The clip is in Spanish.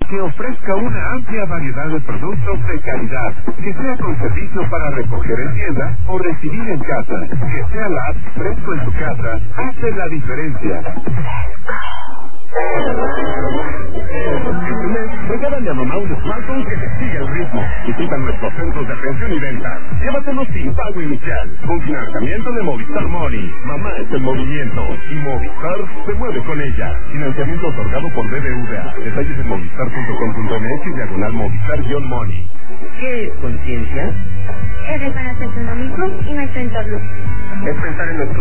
que ofrezca una amplia variedad de productos de calidad, que sea con servicio para recoger en tienda o recibir en casa, que sea la app fresco en tu casa, hace la diferencia. Este mes, regálale a mamá un smartphone que te siga el ritmo. Visita nuestros centros de atención y venta. Llévatelos sin pago inicial, con financiamiento de Movistar Money. Mamá es el movimiento y Movistar se mueve con ella. Financiamiento otorgado por BBVA. Detalles en movistar.com.mx/Movistar-Money. ¿Qué es conciencia? Es reconocerse uno mismo y nuestro entorno. Es pensar en nuestro